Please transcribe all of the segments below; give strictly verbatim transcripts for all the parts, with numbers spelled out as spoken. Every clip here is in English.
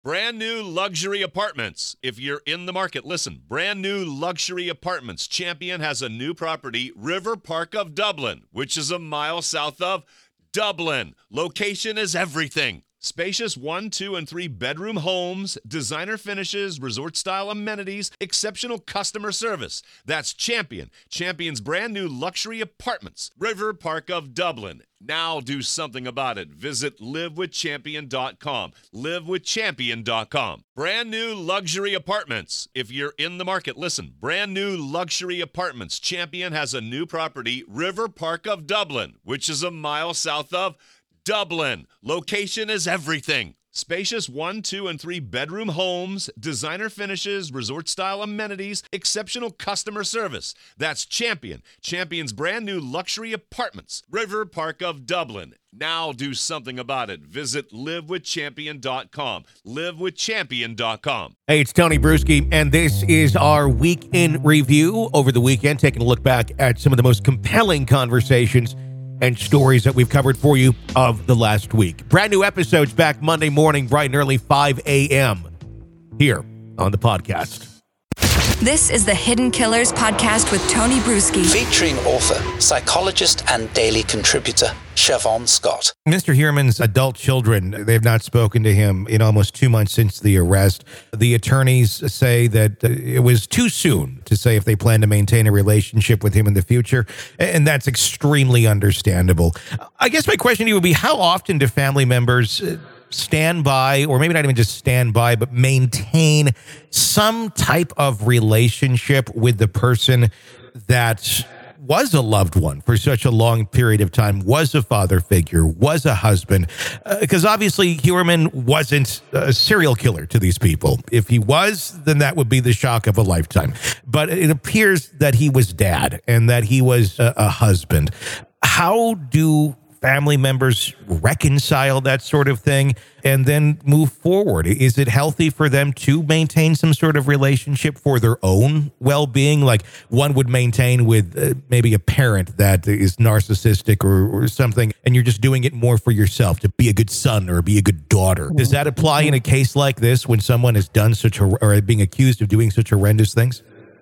Brand new luxury apartments. If you're in the market, listen. Brand new luxury apartments. Champion has a new property, River Park of Dublin, which is a mile south of Dublin. Location is everything. Spacious one, two, and three bedroom homes, designer finishes, resort-style amenities, exceptional customer service. That's Champion. Champion's brand new luxury apartments. River Park of Dublin. Now do something about it. Visit live with champion dot com. live with champion dot com. Brand new luxury apartments. If you're in the market, listen. Brand new luxury apartments. Champion has a new property, River Park of Dublin, which is a mile south of Dublin. Location is everything. Spacious one, two, and three bedroom homes, designer finishes, resort-style amenities, exceptional customer service. That's Champion. Champion's brand new luxury apartments. River Park of Dublin. Now do something about it. Visit live with champion dot com. live with champion dot com. Hey, it's Tony Bruschi, and this is our Week in Review. Over the weekend, taking a look back at some of the most compelling conversations and stories that we've covered for you of the last week. Brand new episodes back Monday morning, bright and early, five a.m. here on the podcast. This is the Hidden Killers podcast with Tony Bruschi. Featuring author, psychologist, and daily contributor, Siobhan Scott. Mister Heuermann's adult children, they've not spoken to him in almost two months since the arrest. The attorneys say that it was too soon to say if they plan to maintain a relationship with him in the future, and that's extremely understandable. I guess my question to you would be, how often do family members stand by, or maybe not even just stand by, but maintain some type of relationship with the person that was a loved one for such a long period of time, was a father figure, was a husband? Because uh, obviously Heuermann wasn't a serial killer to these people. If he was, then that would be the shock of a lifetime. But it appears that he was dad and that he was a, a husband. How do family members reconcile that sort of thing and then move forward? Is it healthy for them to maintain some sort of relationship for their own well-being, like one would maintain with uh, maybe a parent that is narcissistic or, or something, and you're just doing it more for yourself to be a good son or be a good daughter? Does that apply in a case like this when someone has done such a, or being accused of doing such horrendous things?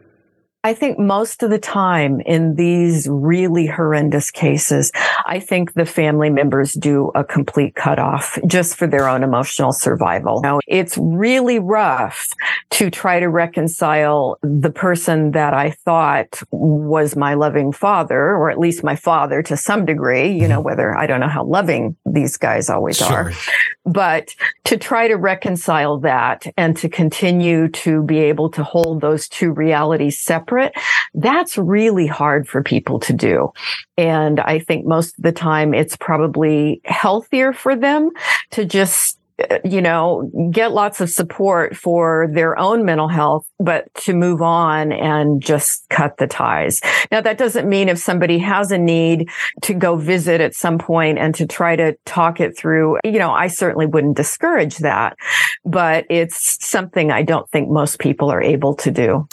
I think most of the time in these really horrendous cases, I think the family members do a complete cutoff just for their own emotional survival. Now, it's really rough to try to reconcile the person that I thought was my loving father, or at least my father to some degree, you know, whether I don't know how loving these guys always Sure. are. But to try to reconcile that and to continue to be able to hold those two realities separate, that's really hard for people to do. And I think most of the time it's probably healthier for them to just, you know, get lots of support for their own mental health, but to move on and just cut the ties. Now, that doesn't mean if somebody has a need to go visit at some point and to try to talk it through, you know, I certainly wouldn't discourage that, but it's something I don't think most people are able to do.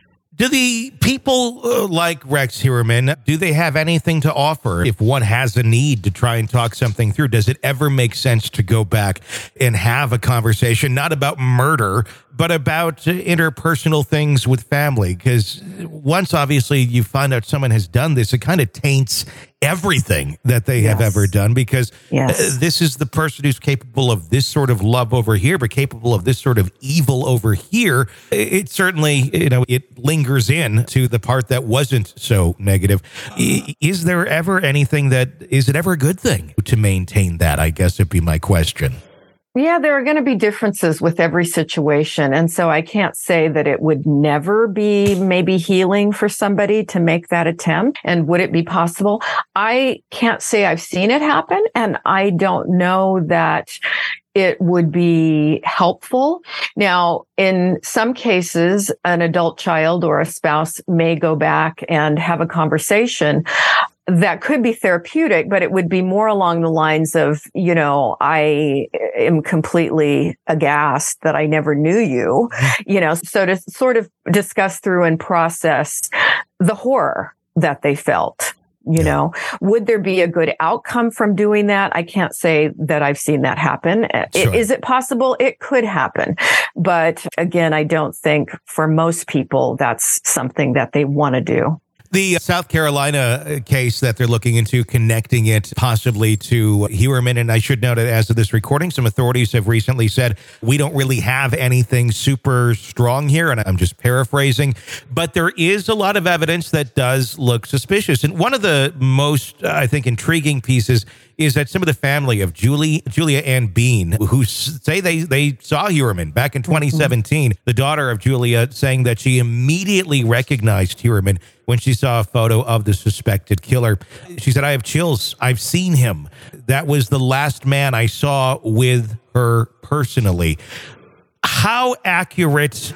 Do the people uh, like Rex Heuermann, do they have anything to offer if one has a need to try and talk something through? Does it ever make sense to go back and have a conversation, not about murder, but about uh, interpersonal things with family? Because once, obviously, you find out someone has done this, it kind of taints everything that they Yes. have ever done, because Yes. uh, this is the person who's capable of this sort of love over here, but capable of this sort of evil over here. It, it certainly, you know, it lingers in to the part that wasn't so negative. I, is there ever anything that, is it ever a good thing to maintain that? I guess would be my question. Yeah, there are going to be differences with every situation. And so I can't say that it would never be maybe healing for somebody to make that attempt. And would it be possible? I can't say I've seen it happen. And I don't know that it would be helpful. Now, in some cases, an adult child or a spouse may go back and have a conversation that could be therapeutic, but it would be more along the lines of, you know, I am completely aghast that I never knew you, you know, so to sort of discuss through and process the horror that they felt You know, would there be a good outcome from doing that? I can't say that I've seen that happen. Sure. Is it possible? It could happen. But again, I don't think for most people that's something that they want to do. The South Carolina case that they're looking into, connecting it possibly to Heuermann, and I should note that as of this recording, some authorities have recently said we don't really have anything super strong here, and I'm just paraphrasing, but there is a lot of evidence that does look suspicious. And one of the most, I think, intriguing pieces is that some of the family of Julie, Julia Ann Bean, who say they, they saw Heuermann back in twenty seventeen, the daughter of Julia saying that she immediately recognized Heuermann when she saw a photo of the suspected killer. She said, I have chills. I've seen him. That was the last man I saw with her personally. How accurate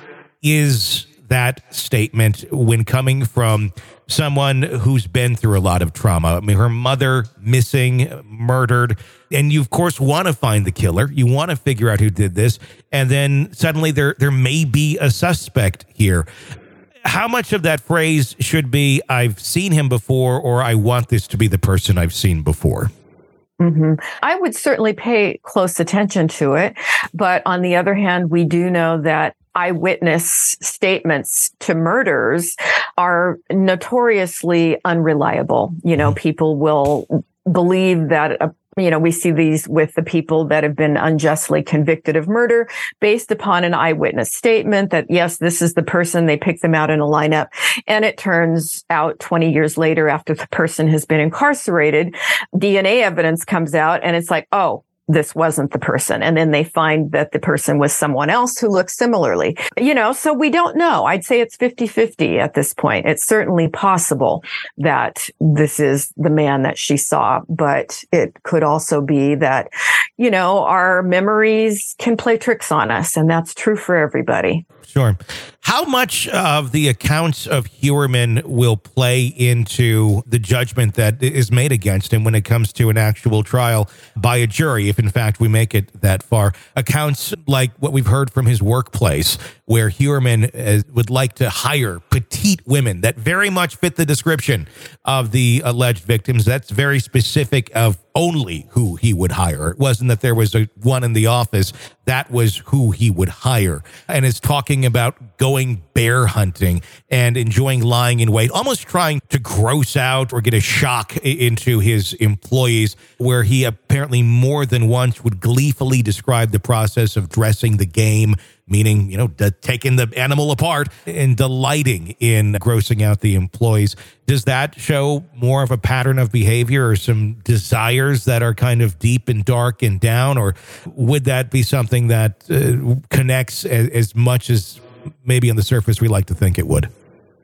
is that statement when coming from someone who's been through a lot of trauma? I mean, her mother missing, murdered, and you, of course, want to find the killer. You want to figure out who did this, and then suddenly there there may be a suspect here. How much of that phrase should be, I've seen him before, or I want this to be the person I've seen before? Mm-hmm. I would certainly pay close attention to it. But on the other hand, we do know that eyewitness statements to murders are notoriously unreliable. You know, people will believe that a You know, we see these with the people that have been unjustly convicted of murder based upon an eyewitness statement that, yes, this is the person. They pick them out in a lineup. And it turns out twenty years later, after the person has been incarcerated, D N A evidence comes out and it's like, oh, this wasn't the person. And then they find that the person was someone else who looks similarly. You know, so we don't know. I'd say it's fifty-fifty at this point. It's certainly possible that this is the man that she saw, but it could also be that, you know, our memories can play tricks on us, and that's true for everybody. Sure. How much of the accounts of Heuermann will play into the judgment that is made against him when it comes to an actual trial by a jury, if in fact we make it that far? Accounts like what we've heard from his workplace, where Heuermann uh, would like to hire petite women that very much fit the description of the alleged victims. That's very specific of only who he would hire. It wasn't that there was a one in the office. That was who he would hire. And is talking about going bear hunting and enjoying lying in wait, almost trying to gross out or get a shock into his employees, where he apparently more than once would gleefully describe the process of dressing the game, meaning, you know, d- taking the animal apart and delighting in grossing out the employees. Does that show more of a pattern of behavior or some desires that are kind of deep and dark and down? Or would that be something that uh, connects as, as much as maybe on the surface we like to think it would?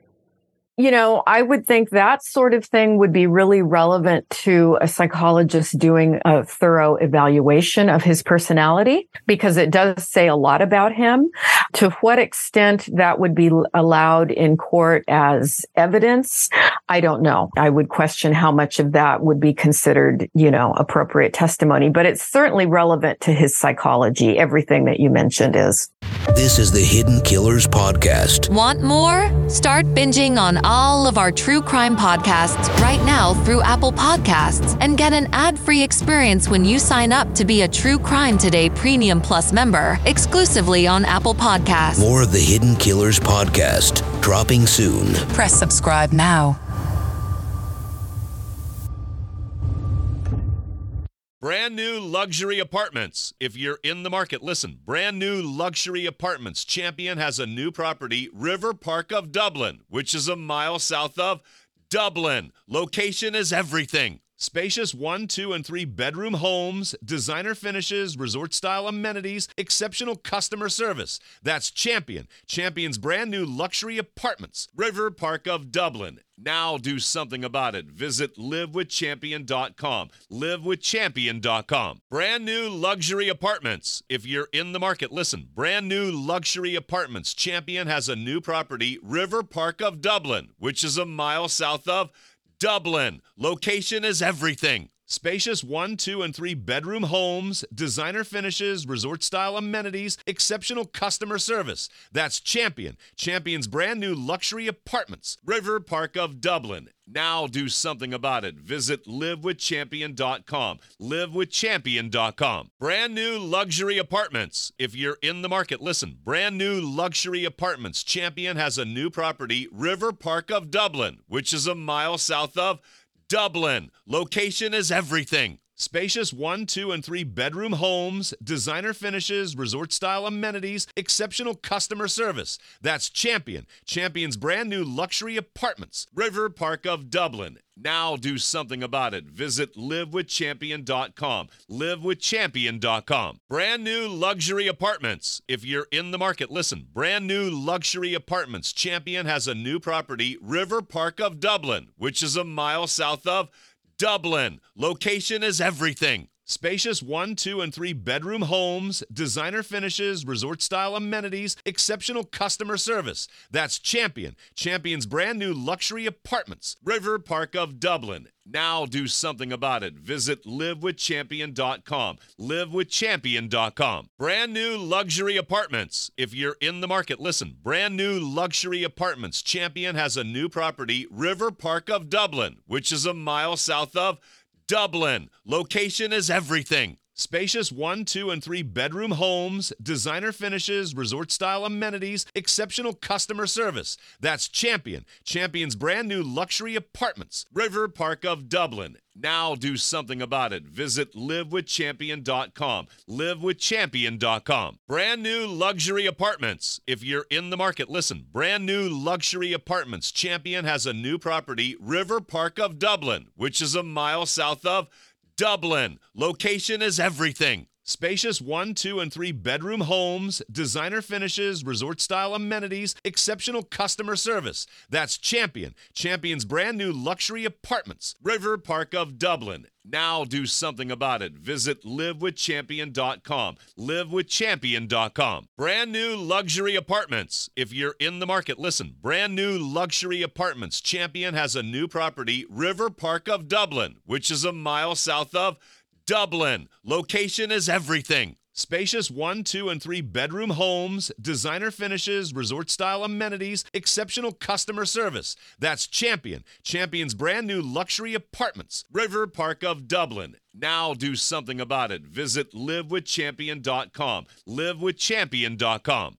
You know, I would think that sort of thing would be really relevant to a psychologist doing a thorough evaluation of his personality, because it does say a lot about him. To what extent that would be allowed in court as evidence, I don't know. I would question how much of that would be considered, you know, appropriate testimony, but it's certainly relevant to his psychology. Everything that you mentioned is. This is the Hidden Killers Podcast. Want more? Start binging on all of our true crime podcasts right now through Apple Podcasts, and get an ad-free experience when you sign up to be a True Crime Today Premium Plus member, exclusively on Apple Podcasts. More of the Hidden Killers Podcast, dropping soon. Press subscribe now. Brand new luxury apartments. If you're in the market, listen. Brand new luxury apartments. Champion has a new property, River Park of Dublin, which is a mile south of Dublin. Location is everything. Spacious one, two, and three bedroom homes, designer finishes, resort-style amenities, exceptional customer service. That's Champion. Champion's brand new luxury apartments, River Park of Dublin. Now do something about it. Visit live with champion dot com. live with champion dot com. Brand new luxury apartments. If you're in the market, listen. Brand new luxury apartments. Champion has a new property, River Park of Dublin, which is a mile south of Dublin. Location is everything. Spacious one, two, and three bedroom homes, designer finishes, resort-style amenities, exceptional customer service. That's Champion. Champion's brand new luxury apartments. River Park of Dublin. Now do something about it. Visit live with champion dot com. live with champion dot com. Brand new luxury apartments. If you're in the market, listen. Brand new luxury apartments. Champion has a new property, River Park of Dublin, which is a mile south of Dublin. Location is everything. Spacious one, two, and three bedroom homes, designer finishes, resort-style amenities, exceptional customer service. That's Champion. Champion's brand new luxury apartments. River Park of Dublin. Now do something about it. Visit live with champion dot com. live with champion dot com. Brand new luxury apartments. If you're in the market, listen. Brand new luxury apartments. Champion has a new property, River Park of Dublin, which is a mile south of Dublin. Location is everything. Spacious one, two, and three bedroom homes, designer finishes, resort-style amenities, exceptional customer service. That's Champion. Champion's brand new luxury apartments. River Park of Dublin. Now do something about it. Visit live with champion dot com. live with champion dot com. Brand new luxury apartments. If you're in the market, listen. Brand new luxury apartments. Champion has a new property, River Park of Dublin, which is a mile south of Dublin. Location is everything. Spacious one, two, and three bedroom homes, designer finishes, resort-style amenities, exceptional customer service. That's Champion. Champion's brand new luxury apartments. River Park of Dublin. Now do something about it. Visit live with champion dot com. live with champion dot com. Brand new luxury apartments. If you're in the market, listen. Brand new luxury apartments. Champion has a new property, River Park of Dublin, which is a mile south of Dublin. Location is everything. Spacious one, two, and three bedroom homes, designer finishes, resort-style amenities, exceptional customer service. That's Champion. Champion's brand new luxury apartments. River Park of Dublin. Now do something about it. Visit live with champion dot com. live with champion dot com. Brand new luxury apartments. If you're in the market, listen. Brand new luxury apartments. Champion has a new property, River Park of Dublin, which is a mile south of Dublin. Location is everything. Spacious one, two, and three bedroom homes, designer finishes, resort-style amenities, exceptional customer service. That's Champion. Champion's brand new luxury apartments. River Park of Dublin. Now do something about it. Visit live with champion dot com. live with champion dot com.